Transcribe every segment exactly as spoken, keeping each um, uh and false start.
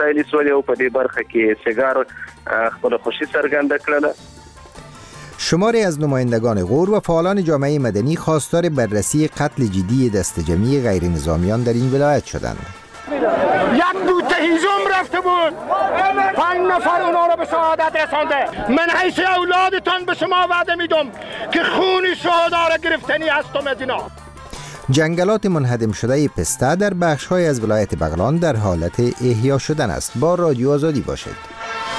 ستایلی سولې او په دې برخه کې سیگار خپل خوشي څرګنده کړله. شماری از نمایندگان غور و فعالان جامعه مدنی خواستار بررسی قتل جدی دست جمعی غیر نظامیان در این ولایت شدند. یک بوته هیزم رفته بود، پنج نفر اونا رو به شهادت رسانده. من حیث اولادتان به شما وعده میدم که خون شهدا را گرفتنی هستم از اینا. جنگلات منهدم شده پسته در بخش‌های از ولایت بغلان در حالت احیا شدن است. با رادیو آزادی باشد.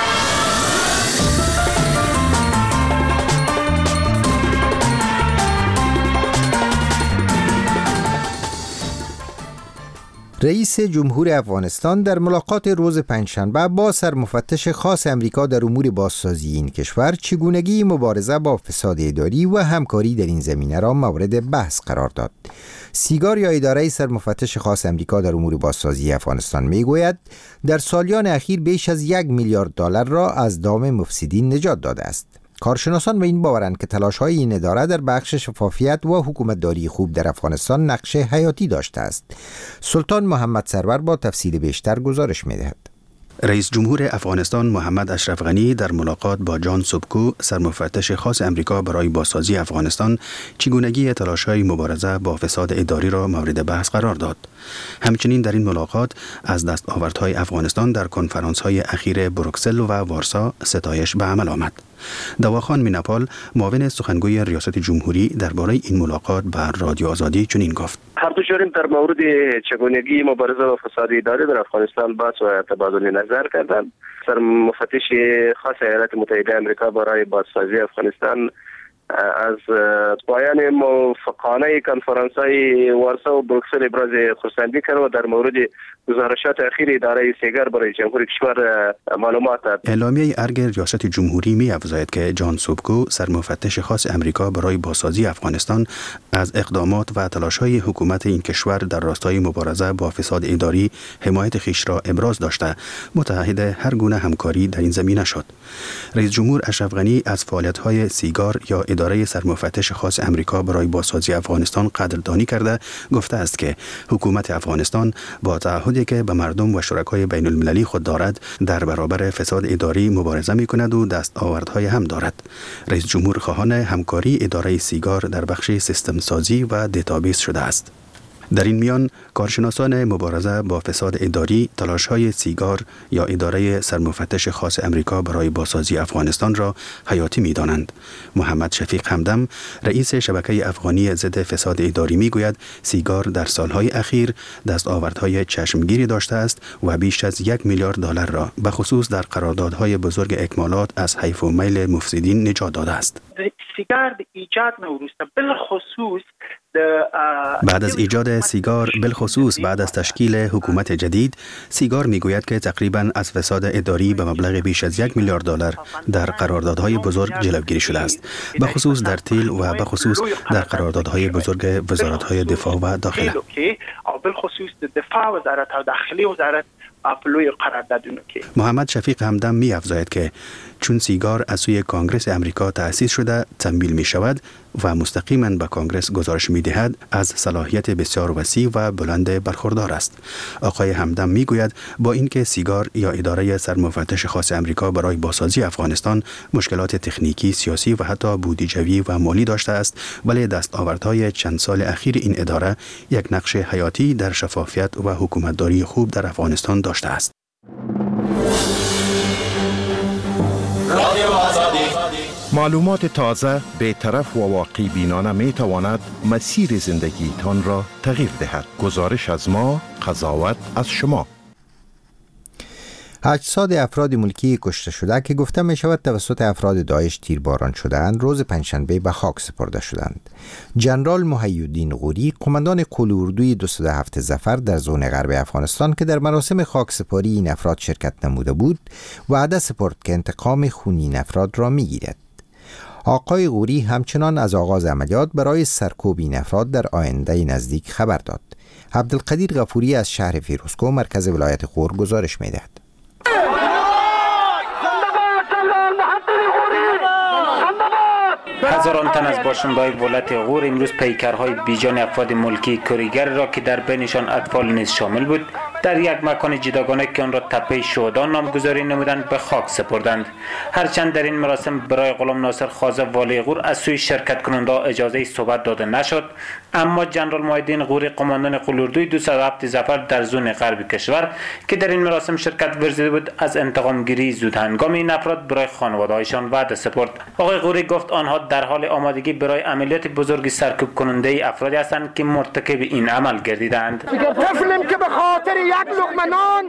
رئیس جمهور افغانستان در ملاقات روز پنجشنبه با سرمفتش خاص امریکا در امور بازسازی این کشور چگونگی مبارزه با فساد اداری و همکاری در این زمینه را مورد بحث قرار داد. سیگار یا اداره سرمفتش خاص امریکا در امور بازسازی افغانستان میگوید در سالیان اخیر بیش از یک میلیارد دلار را از دام مفسدین نجات داده است. کارشناسان به این باورند که تلاش‌های این اداره در بخش شفافیت و حکومتداری خوب در افغانستان نقش حیاتی داشته است. سلطان محمد سرور با تفصیل بیشتر گزارش می‌دهد. رئیس جمهور افغانستان محمد اشرف غنی در ملاقات با جان سوبکو سرمفتش خاص امریکا برای بازسازی افغانستان چگونگی تلاش‌های مبارزه با فساد اداری را مورد بحث قرار داد. همچنین در این ملاقات از دستاوردهای افغانستان در کنفرانس‌های اخیر بروکسل و وارسا ستایش به عمل آمد. دواخان میناپال معاون سخنگوی ریاست جمهوری درباره این ملاقات بر رادیو آزادی چنین گفت: هر دو جانب در مورد چگونگی مبارزه با فساد اداری در افغانستان بحث و تبادل نظر کردند. سرمفتش خاص ایالات متحده آمریکا برای بازسازی افغانستان از پایان موفقانه کنفرانس‌های وارسا و بروکسل ابراز خرسندی کرد و در مورد گزارشات اخیر اداره سیگار برای جمهوری کشور معلومات داد. اعلامیه ارگ ریاست جمهوری می‌افزاید که جان سوبکو سرمفتش خاص امریکا برای بازسازی افغانستان از اقدامات و تلاش‌های حکومت این کشور در راستای مبارزه با فساد اداری حمایت خویش را ابراز داشته، متعهد هر گونه همکاری در این زمینه شد. رئیس جمهور اشرف غنی از فعالیت‌های سیگار یا اداره سرمفتش خاص امریکا برای بازسازی افغانستان قدردانی کرده گفته است که حکومت افغانستان با تعهدی که به مردم و شرکای بین المللی خود دارد در برابر فساد اداری مبارزه می‌کند و دستاوردهای هم دارد. رئیس جمهور خواهان همکاری اداره سیگار در بخش سیستم سازی و دیتابیس شده است. در این میان کارشناسان مبارزه با فساد اداری تلاش‌های سیگار یا اداره سرمفتش خاص امریکا برای بازسازی افغانستان را حیاتی می‌دانند. محمد شفیق همدم رئیس شبکه افغانی ضد فساد اداری می‌گوید سیگار در سالهای اخیر دستاوردهای چشمگیری داشته است و بیش از یک میلیارد دلار را به خصوص در قراردادهای بزرگ اکمالات از حیف و میل مفسدین نجات داده است. سیگار ایجاد نوروسته بالخصوص بعد از ایجاد سیگار بالخصوص بعد از تشکیل حکومت جدید، سیگار میگوید که تقریباً از فساد اداری به مبلغ بیش از یک میلیارد دلار در قراردادهای بزرگ جلوگیری شده است، به خصوص در تیل و به خصوص در قراردادهای بزرگ وزارت‌های دفاع و داخله. بالخصوص دفاع وزارت داخله وزارت اپلوی قراردادونو کې. محمد شفیق همدم می افزاید که چون سیگار از سوی کانگرس امریکا تأسیس شده تمویل می شود و مستقیما به کانگرس گزارش می دهد، از صلاحیت بسیار وسیع و بلند برخوردار است. آقای همدم می گوید با اینکه سیگار یا اداره سرمفتش خاص امریکا برای بازسازی افغانستان مشکلات تکنیکی، سیاسی و حتی بودجوی و مالی داشته است، ولی دستاوردهای چند سال اخیر این اداره یک نقش حیاتی در شفافیت و حکومتداری خوب در افغانستان داشته است. معلومات تازه، بی‌طرف و واقعی بینانه می تواند مسیر زندگیتان را تغییر دهد. گزارش از ما، قضاوت از شما. اجساد افراد ملکی کشته شده که گفته می شود توسط افراد داعش تیرباران شدند، روز پنجشنبه به خاک سپرده شدند. ژنرال محی‌الدین غوری، قماندان قول اردوی دویست و هفت ظفر در زون غرب افغانستان که در مراسم خاکسپاری این افراد شرکت نموده بود، وعده سپرد که انتقام خونین افراد را می گیرد. آقای غوری همچنان از آغاز عملیات برای سرکوب این افراد در آینده نزدیک خبر داد. عبدالقدیر غفوری از شهر فیروزکوه مرکز ولایت غور گزارش می دهد. هزاران تن از باشنده‌های ولایت غور امروز پیکرهای بیجان افراد ملکی کوریگر را که در بینشان اطفال نیز شامل بود در یک مکان جداگانه که آن را تپه شهدان نامگذاری نمودند به خاک سپردند. هرچند در این مراسم برای غلام ناصر خازه والی غور از سوی شرکت کننده اجازه صحبت داده نشد، اما جنرال محی‌الدین غوری قماندان قلوردوی دویست و هفت ظفر در زون غرب کشور که در این مراسم شرکت ورزیده بود از انتقام گیری زود هنگام این افراد برای خانواده‌هایشان وعده سپرد. آقای غوری گفت آنها در حال آمادگی برای عملیات بزرگی سرکوب کننده افرادی هستند که مرتکب این عمل گردیدند. طفلم که به خاطر یک لقمه نان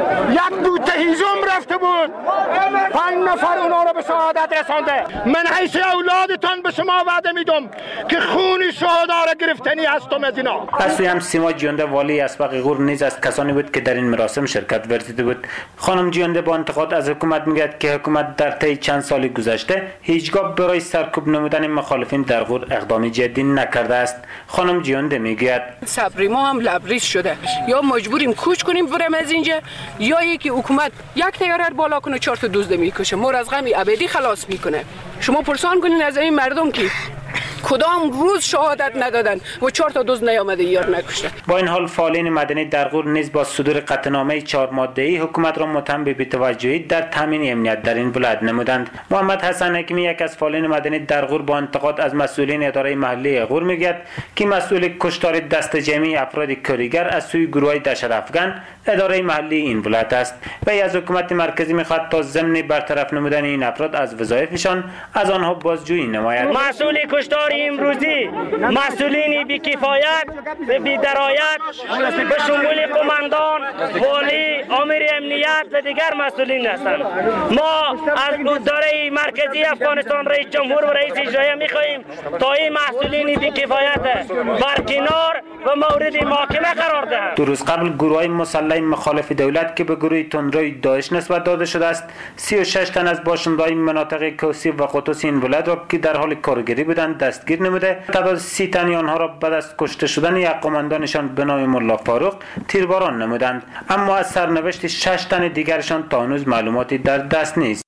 یک بوته هیزم رفته بود، پنج نفر اونا رو به شهادت رسانده. من حیث اولادتان به شما وعده میدم که خون شهدا را گرفتنی هستم از اینا. از سوی هم سیما جیانده والی اسبق غور نیز از کسانی بود که در این مراسم شرکت ورزیده بود. خانم جیانده با انتقاد از حکومت میگوید که حکومت در طی چند سال گذشته هیچگاه برای سرکوب نمودن مخالفین در غور اقدامی جدی نکرده است. خانم جیانده میگوید صبری ما هم لبریز شده، یا مجبوریم کوچ کنیم بریم از اینجا، یا یکی حکومت یک تیاره بالا کنه چهار تا دزد میکشه، ما از غم ابدی خلاص میکنه. شما پرسان کنین از این مردم که کدام روز شهادت ندادن و چهار تا دزد نیامده یار نکشته. با این حال فعالین مدنی در غور نیز با صدور قطعنامه چهار ماده‌ای حکومت را متهم به بی‌توجهی در تامین امنیت در این ولایت نمودند. محمد حسن حکیمی یک از فعالین مدنی در غور با انتقاد از مسئولین اداره محلی غور میگوید که مسئول کشتار دست جمعی افراد کوریگر از سوی گروه‌های دهشت افکن اداره محلی این ولایت است و از حکومت مرکزی می‌خواهد تا ضمن برطرف نمودن این افراد از وظایفشان از آنها بازجویی نماید. مسئول کشتار امروزی مسئولین بی‌کفایت و بی‌درایت به شمول قماندان، والی، آمر امنیت و دیگر مسئولین هستند. ما از اداره مرکزی افغانستان رئیس جمهور و رئیس اجرایی می‌خواهیم تا این مسئولین بی‌کفایت برکنار و مورد محاکمه قرار دهند. دو روز قبل گروه‌های مسلح مخالف دولت که به گروه تندروی داعش نسبت داده شده است سی و شش تن از باشنده‌های مناطق کوسی و قطوس این ولایت را که در حال کارگری بودند دستگیر نموده، تعداد سی تن آنها را بعد از کشته شدن یک قماندانشان به نام ملا فاروق تیرباران نمودند، اما از سرنوشت شش تن دیگرشان تا هنوز معلوماتی در دست نیست.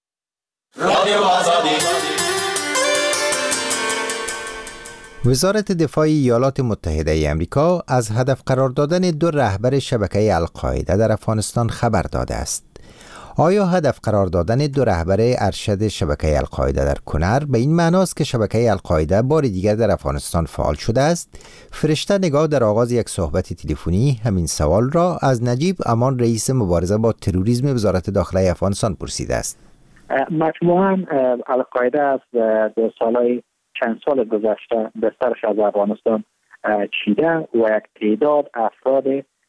وزارت دفاع ایالات متحده ای آمریکا از هدف قرار دادن دو رهبر شبکه القاعده در افغانستان خبر داده است. آیا هدف قرار دادن دو رهبر ارشد شبکه القاعده در کنر به این معناست که شبکه القاعده بار دیگر در افغانستان فعال شده است؟ فرشته نگاه در آغاز یک صحبت تلفنی همین سوال را از نجیب امان رئیس مبارزه با تروریسم وزارت داخله افغانستان پرسیده است. مجموعاً القاعده از دو سالهای چند سال گذشته بسترش از افغانستان چیده و یک تعداد افراد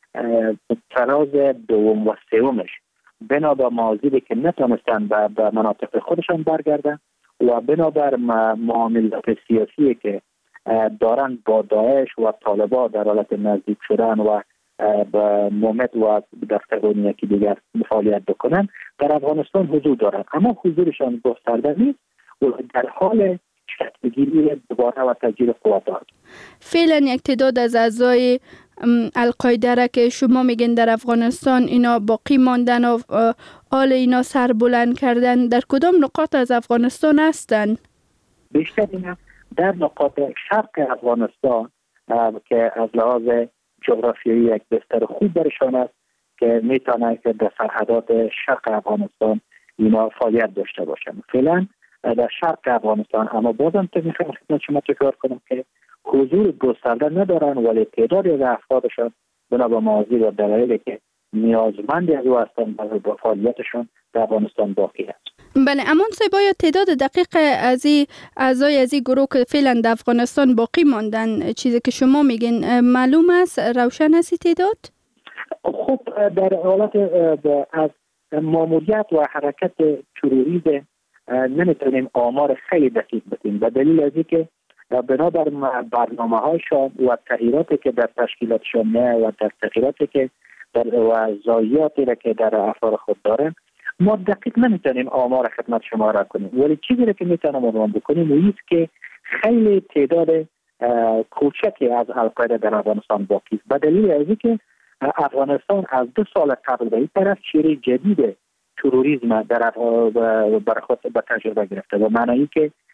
تراز دوم و سومش بنا به موضوعی که نتونستن به مناطق خودشان برگردن و بنا بر معاملات سیاسی که دارن با داعش و طالبان در حالت نزدیک شدن و به مومت و دفترون یکی دیگر فعالیت بکنن در افغانستان حضور دارن، اما حضورشان گسترده نیست و در حال شکل‌گیری دوباره و تجدید قوت دارد. فعلا یک تعداد از اعضای القاعده را که شما میگین در افغانستان اینا باقی ماندن و حال اینا سر بلند کردن در کدام نقاط از افغانستان هستند؟ بیشتر اینا در نقاط شرق افغانستان که از لحاظ جغرافیایی یک بستر خوب برشان است که میتونه که در سرحدات شرق افغانستان اینا فعالیت داشته باشند. فعلا در شرق افغانستان، اما بازم تو میخوام خدمت شما تکرار کنم که حضور گسترده ندارن، ولی تعدادی از افرادشان بنا به موازی و دلایلی که نیازمندی از او هستن با فعالیتشان در افغانستان باقی است. بله، اما صاحب یا تعداد دقیق از این اعضای از این گروه که فعلا در افغانستان باقی ماندن چیزی که شما میگین معلوم است، روشن است تعداد؟ خب در حالت از ماموریت و حرکت تروریسم نمیتونیم آمار خیلی دقیق بدیم به دلیل از اینکه بنابر برنامه هایشان و تغییراتی که در تشکیلاتشان نه و در تغییراتی که در و ضایعاتی که در افراد خود دارن ما دقیق نمیتونیم آمار خدمت شما را کنیم، ولی چیزی را که میتونم عنوان بکنیم و ایست که خیلی تعداد کوچکی از القاعده در افغانستان باقی است به دلیل از اینکه افغانستان از دو سال قبل به این طرف شیره جدید تروریسم در بر خود به تجربه گرفته و معنی که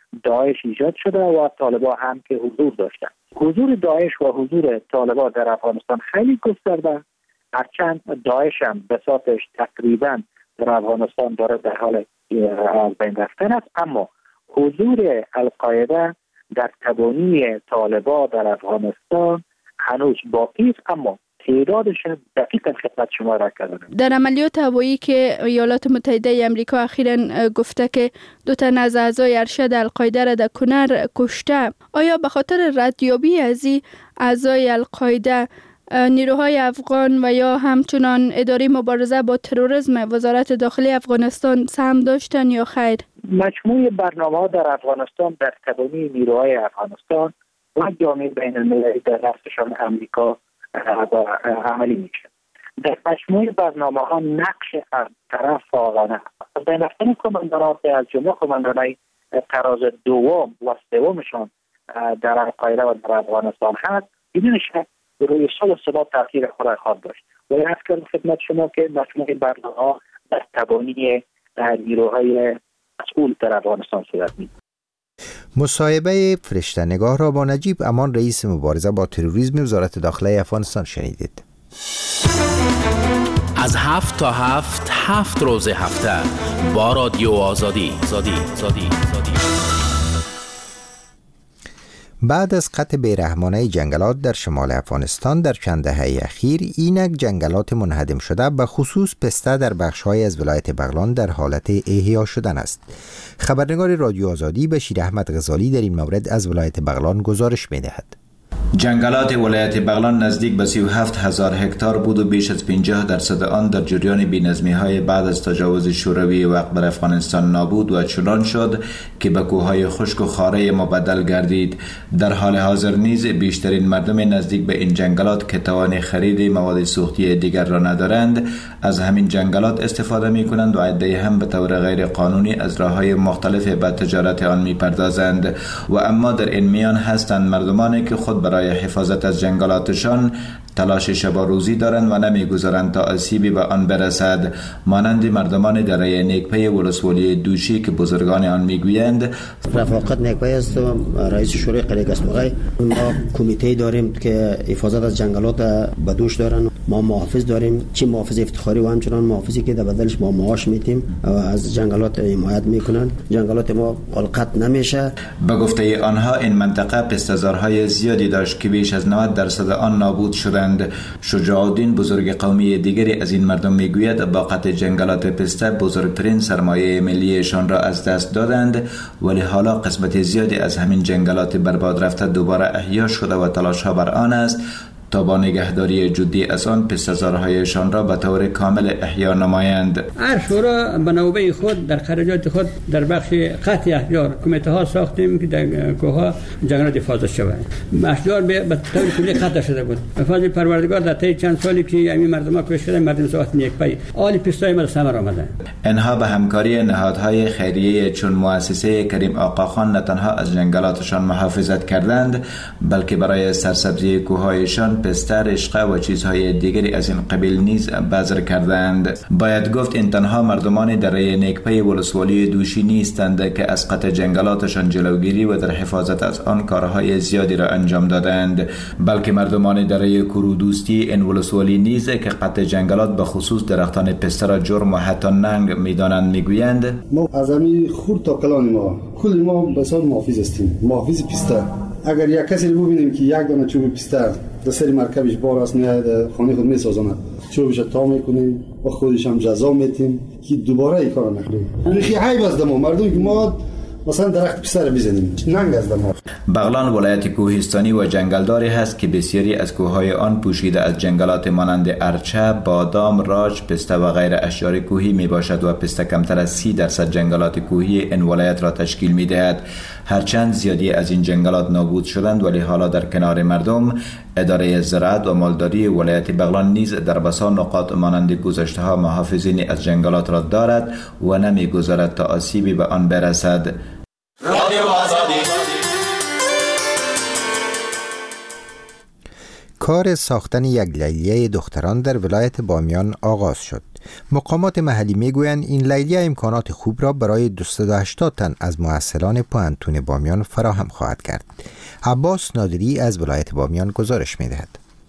داعش ایجاد شده و طالبان هم که حضور داشتن. حضور داعش و حضور طالبان در افغانستان خیلی گسترده، هرچند داعش هم بساطش تقریبا در افغانستان داره در حال از بین رفتن است، اما حضور القاعده در تبانی طالبان در افغانستان هنوز باقی است، اما تعدادش دقیقاً خدمت شما را کردم. در عملیات هوایی که ایالات متحده آمریکا اخیراً گفته که دو تن از اعضای ارشد القاعده را در کنر کشته، آیا به خاطر ردیابی از این اعضای القاعده نیروهای افغان و یا همچنان اداره مبارزه با تروریسم وزارت داخلی افغانستان سهم داشتن یا خیر؟ مجموع برنامه‌ها در افغانستان در تبانی نیروهای افغانستان و جامعه بین المللی در دستشان آمریکا عملی میشه. در مجموع برنامه‌ها نقش از طرف فعالانه از بین رفتن کماندانات از جمله کماندانای طراز دوم و سومشان در القاعده و در افغانستان هست، بدون شک روی سال و ثبات تاثیر خود خواهد داشت. و این از که خدمت شما که مجموع برنامه‌ها در تبانی نیروهای مسئول در افغانستان صورت می‌گیرد. مصاحبه فرشته نگاه را با نجیب امان رئیس مبارزه با تروریسم وزارت داخلی افغانستان شنیدید. از هفت تا هفت هفت روز هفته با رادیو آزادی زادی زادی زادی. بعد از قطع بیرحمانه جنگلات در شمال افغانستان در چند دهه اخیر، اینک جنگلات منهدم شده به خصوص پسته در بخش‌های از ولایت بغلان در حالت احیا شدن است. خبرنگار رادیو آزادی بشیر احمد غزالی در این مورد از ولایت بغلان گزارش می‌دهد. جنگلات ولایت بغلان نزدیک به سی و هفت هزار هکتار بود و بیش از پنجاه درصد آن در جریان بی‌نظمی‌های بعد از تجاوز شوروی وقت بر افغانستان نابود و چنان شد که به کوههای خشک و خاره مبدل گردید. در حال حاضر نیز بیشترین مردم نزدیک به این جنگلات که توان خرید مواد سوختی دیگر را ندارند، از همین جنگلات استفاده می‌کنند و عده‌ای هم به طور غیر قانونی از راه‌های مختلف به تجارت آن می‌پردازند. و اما در این میان هستند مردمانی که خود برای حفاظت از جنگلاتشان تلاش شب و روزی دارند و نمیگذارند تا آسیبی به آن برسد، مانند مردمان دره نیکپی ولسوالی دوشی که بزرگان آن میگویند رفاقت نیکپی است و رئیس شورای قریه گستوغی، ما کمیته داریم که حفاظت از جنگلات به دوش دارن، ما محافظ داریم، چی محافظ افتخاری و همچنان محافظی که در بدلش ما معاش میتیم و از جنگلات حمایت میکنن. جنگلات ما قلقت نمیشه. به گفته آنها این منطقه پسته‌زارهای زیادی داشت که بیش از نود درصد آن نابود شدند. شجاع الدین بزرگ قومی دیگری از این مردم میگوید با قطع جنگلات پسته بزرگترین سرمایه ملیشان را از دست دادند، ولی حالا قسمت زیادی از همین جنگلات برباد رفته دوباره احیا شده و تلاش ها بر آن است تا با نگهداری جدی از آن پسته‌زارهایشان را به طور کامل احیا نمایند. هر شورا به نوبه خود در خرجات خود در بخش قطع احجار کمیته ها ساختیم که در کوه جنگلات حفاظت شود. اشجار به طور کلی قطع شده بود. به فضل پروردگار در طی چند سالی که همین مردم ها کشته شدن، مردم ساعت نیکپی آل پستای ما ثمر آمده. اینها به همکاری نهادهای خیریه چون مؤسسه کریم آقاخان نه تنها از جنگلاتشان محافظت کردند، بلکه برای سرسبزی کوههایشان پسته، رشقه و چیزهای دیگری از این قبیل نیز بذر کردند. باید گفت این تنها مردمان دره نیکپی ولسوالی دوشی نیستند که از قطع جنگلاتشان جلوگیری و در حفاظت از آن کارهای زیادی را انجام دادند، بلکه مردمان دره کرودوستی این ولسوالی نیز که قطع جنگلات به خصوص درختان پسته را جرم و حتی ننگ میدانند میگویند ما از همین خورد تا کلان ما کل ما بسیار محافظ هستیم، محافظ پسته. اگر یک کسی رو ببینیم که یک دانه چوب پسته در سری مرکبش بار است میاد خانه خود میسازند، چوبش تا میکنیم و خودش هم جزا میتیم که دوباره این کارو نکنیم. ریخی عیب است ما مردم که ما مثلا درخت پسته رو بزنیم، ننگ از دم. بغلان ولایت کوهستانی و جنگلداری هست که بسیاری از کوههای آن پوشیده از جنگلات مانند ارچه، بادام، راج، پسته و غیر اشجار کوهی می باشد و پسته کمتر از سی درصد جنگلات کوهی این ولایت را تشکیل می دهد. هرچند زیادی از این جنگلات نابود شدند، ولی حالا در کنار مردم اداره زراعت و مالداری ولایت بغلان نیز در بسا نقاط مانند گذشته ها محافظینی از جنگلات را دارد و نمی گذارد تا آسیبی به آن برسد. کار ساختن یک لیلیه دختران در ولایت بامیان آغاز شد. مقامات محلی میگویند این لیلیه امکانات خوب را برای دویست و هشتاد تن از محصلان پوهنتون بامیان فراهم خواهد کرد. عباس نادری از ولایت بامیان گزارش میدهد.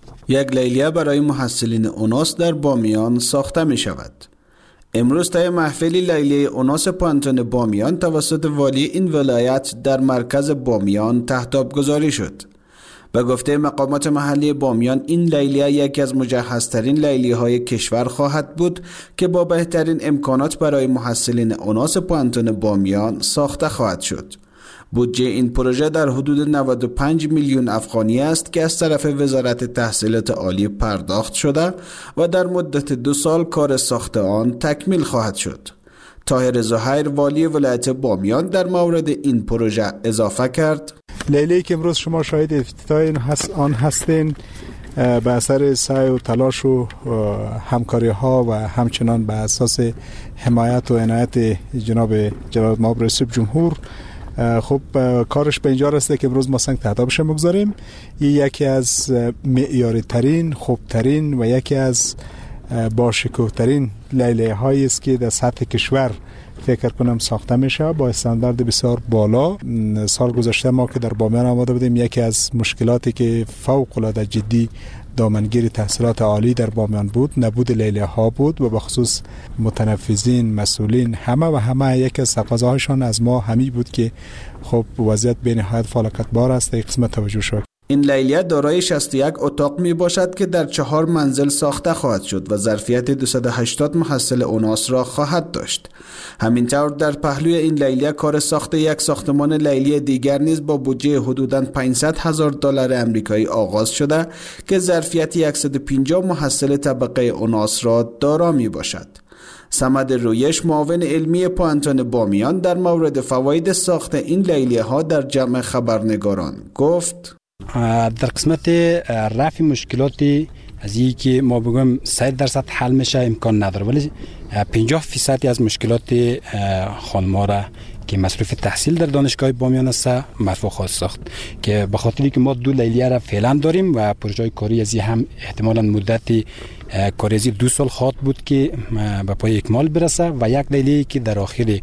یک لیلیه برای محصلین اوناس در بامیان ساخته می شود. امروز طی محفلی لیلیه اوناس پوهنتون بامیان توسط والی این ولایت در مرکز بامیان ته‌آب گذاری شد. به گفته مقامات محلی بامیان این لیلیه یکی از مجهزترین لیلیه‌های کشور خواهد بود که با بهترین امکانات برای محصلین اوناس پوهنتون بامیان ساخته خواهد شد. بودجه این پروژه در حدود نود و پنج میلیون افغانی است که از طرف وزارت تحصیلات عالی پرداخت شده و در مدت دو سال کار ساخت آن تکمیل خواهد شد. طاهر زهیر والی ولایت بامیان در مورد این پروژه اضافه کرد: لیلیه‌ای که امروز شما شاهد افتتاح آن هستین به اثر سعی و تلاش و همکاری ها و همچنان به اساس حمایت و عنایت جناب جناب معاون رئیس جمهور خب کارش به اینجا رسیده که امروز ما سنگ ته‌آبش می‌گذاریم. این یکی از معیاری ترین، خوب ترین و یکی از با شکوه ترین لیلیه هایی است که در سطح کشور فکر کنم ساخته میشه با استاندارد بسیار بالا. سال گذشته ما که در بامیان آمده بودیم، یکی از مشکلاتی که فوق العاده جدی دامنگیر تحصیلات عالی در بامیان بود نبود لیلیه ها بود و بخصوص متنفذین، مسئولین، همه و همه یک از تقاضاهایشان از ما همی بود که خب وضعیت به نهایت فلاکت بار است. این قسمت توجه شد. این لیلیه دارای شصت و یک اتاق می باشد که در چهار منزل ساخته خواهد شد و ظرفیت دویست و هشتاد محصل اوناس را خواهد داشت. همینطور در پهلوی این لیلیه کار ساخت یک ساختمان لیلی دیگر نیز با بودجه حدوداً پانصد هزار دلار آمریکایی آغاز شده که ظرفیت صد و پنجاه محصل طبقه اوناس را دارا می باشد. صمد رویش معاون علمی پوهنتون بامیان در مورد فواید ساخت این لیلیه ها در جمع خبرنگاران گفت: در قسمت رفع مشکلاتی از این که ما بگم صد درصد حل میشه امکان نداره، ولی پنجاه فیصد از مشکلات خانم‌ها را که مصرف تحصیل در دانشگاه بامیان است مرفوع خواهد ساخت که به خاطری که ما دو لیلیه را فعلا داریم و پروژه کاری از هم احتمالاً مدت کاری از دو سال خواهد بود که به پای اکمال برسه و یک لیلیه که در آخر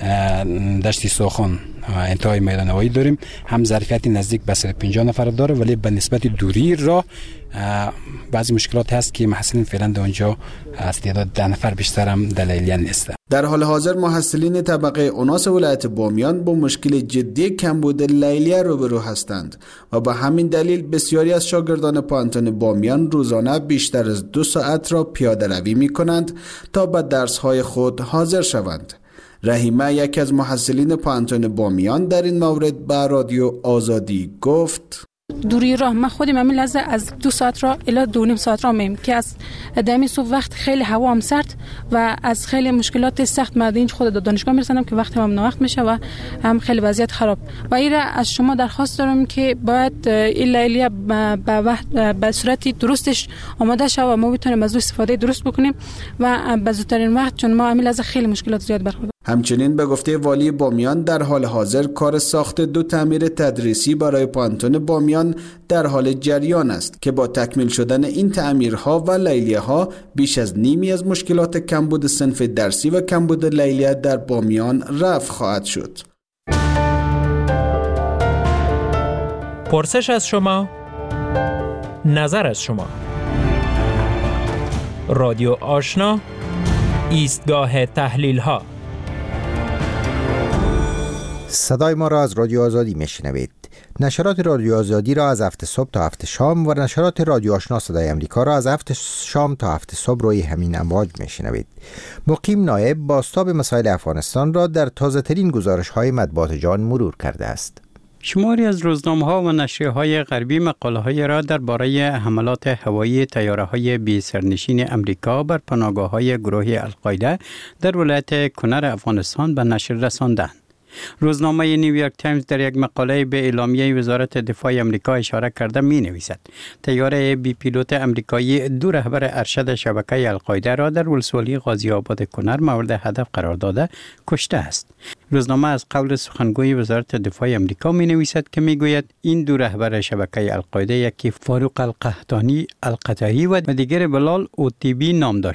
دشت سوخان انتهای میدان هوایی داریم هم ظرفیت نزدیک به صد و پنجاه نفر داره، ولی به نسبت دوری راه بعضی مشکلات هست که محصلین فعلا در اونجا از تعداد ده نفر بیشتر هم در لیلیه نیست. در حال حاضر محصلین طبقه اوناس ولایت بامیان با مشکل جدی کمبود لیلیه روبرو هستند و به همین دلیل بسیاری از شاگردان پوهنتون بامیان روزانه بیشتر از دو ساعت را پیاده روی می کنند تا به درس های خود حاضر شوند. رحیمه یکی از محصلین پوهنتون بامیان در این مورد به رادیو آزادی گفت: دوری راه من خودم همین لحظه از دو ساعت را الی دو نیم ساعت را میم که از دمی صبح وقت خیلی هوا هم سرد و از خیلی مشکلات سخت من اینج خود دانشگاه میرسندم که وقت هم نوقت میشه و هم خیلی وضعیت خراب. و ایره از شما درخواست دارم که باید این لیلیه به وقت به صورتی درستش آماده شه و ما بتونیم از استفاده درست بکنیم و به زودترین وقت، چون ما همین لحظه خیلی مشکلات زیاد برخورد. همچنین به گفته والی بامیان در حال حاضر کار ساخت دو تعمیر تدریسی برای پوهنتون بامیان در حال جریان است که با تکمیل شدن این تعمیرها و لیلیه ها بیش از نیمی از مشکلات کمبود صنف درسی و کمبود لیلیه در بامیان رفع خواهد شد. پرسش از شما، نظر از شما. رادیو آشنا، ایستگاه تحلیل ها. صدای ما را از رادیو آزادی میشنوید. نشرات رادیو آزادی را از هفت صبح تا هفت شام و نشرات رادیو آشنا صدای امریکا را از هفت شام تا هفت صبح روی همین امواج میشنوید. مقیم نایب بازتاب مسائل افغانستان را در تازه ترین گزارش های مطبوعات جهان مرور کرده است. شماری از روزنامه‌ها و نشریه‌های غربی مقاله‌های را درباره حملات هوایی طیاره‌های بی سرنشین امریکا بر پناهگاه‌های گروه القاعده در ولایت کنر افغانستان به نشر رساندند. روزنامه نیویورک تایمز در یک مقاله به اعلامیه وزارت دفاع آمریکا اشاره کرده می نویسد طیاره بی پیلوت آمریکایی دو رهبر ارشد شبکه القاعده را در ولسوالی غازی آباد کنر مورد هدف قرار داده کشته است. روزنامه از قول سخنگوی وزارت دفاع آمریکا می نویسد که می گوید این دو رهبر شبکه القاعده، یکی فاروق القحطانی القطری و دیگر بلال اوتیبی نام داشتند.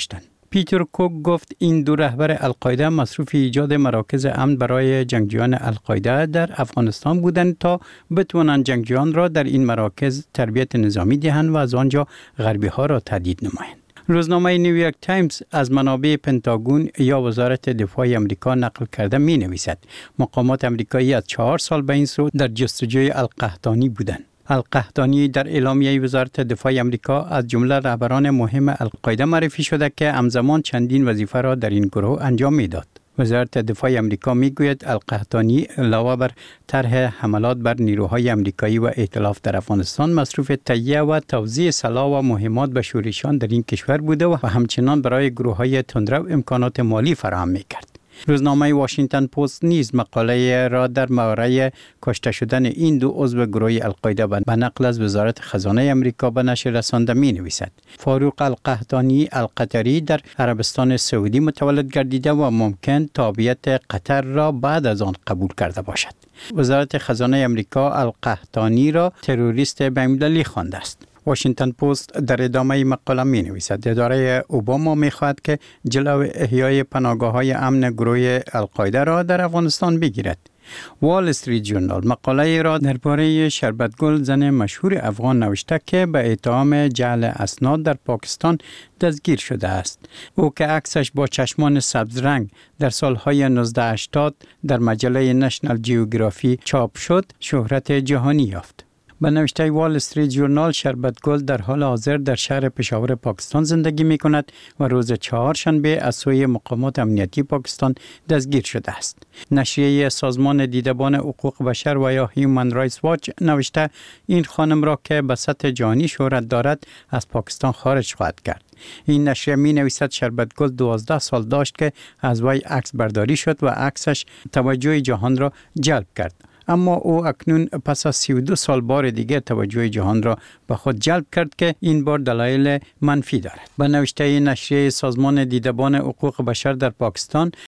پیتر کوک گفت این دو رهبر القاعده مصروف ایجاد مراکز امن برای جنگجویان القاعده در افغانستان بودند تا بتوانند جنگجویان را در این مراکز تربیت نظامی دهند و از آنجا غربی ها را تهدید نمایند. روزنامه نیویورک تایمز از منابع پنتاگون یا وزارت دفاع آمریکا نقل کرده می نویسد مقامات آمریکایی از چهار سال به این سو در جستجوی القحطانی بودند. القحطانی در اعلامیه وزارت دفاع آمریکا از جمله رهبران مهم القاعده معرفی شده که همزمان چندین وظیفه را در این گروه انجام میداد. وزارت دفاع آمریکا میگوید القحطانی علاوه بر طرح حملات بر نیروهای آمریکایی و ائتلاف در افغانستان مصروف تهیه و توزیع سلاح و مهمات به شورشیان در این کشور بوده و همچنان برای گروه‌های تندرو امکانات مالی فراهم میکرد. روزنامه واشنگتن پست نیز مقاله را در مورد کشته شدن این دو عضو گروه القاعده به نقل از وزارت خزانه آمریکا به نشر رسانده می نویسد. فاروق القحطانی القطری در عربستان سعودی متولد گردیده و ممکن تابعیت قطر را بعد از آن قبول کرده باشد. وزارت خزانه آمریکا القحطانی را تروریست بین‌المللی خوانده است. واشنگتن پست در ادامه مقاله می نویسد اداره اوباما می خواهد که جلو احیای پناهگاه‌های امن گروه القاعده را در افغانستان بگیرد. وال استریت جورنال مقاله را درباره شربتگل زن مشهور افغان نوشته که به اتهام جعل اسناد در پاکستان دستگیر شده است. او که عکسش با چشمان سبز رنگ در سالهای نوزده هشتاد در مجله نشنال جیوگرافی چاپ شد شهرت جهانی یافت. به نوشته وال استریت جورنال شربتگل در حال حاضر در شهر پشاور پاکستان زندگی می کند و روز چهارشنبه از سوی مقامات امنیتی پاکستان دستگیر شده است. نشریه سازمان دیدبان حقوق بشر و یا هیومن رایتس واچ نوشته این خانم را که به سطح جهانی شهرت دارد از پاکستان خارج خواهد کرد. این نشریه می نویسد شربتگل دوازده سال داشت که از وی عکس برداری شد و عکسش توجه جهان را جلب کرد. اما او اکنون پس از سی و دو سال بار دیگر توجه جهان را به خود جلب کرد که این بار دلایل منفی دارد. به نوشته نشریه سازمان دیدبان حقوق بشر در پاکستان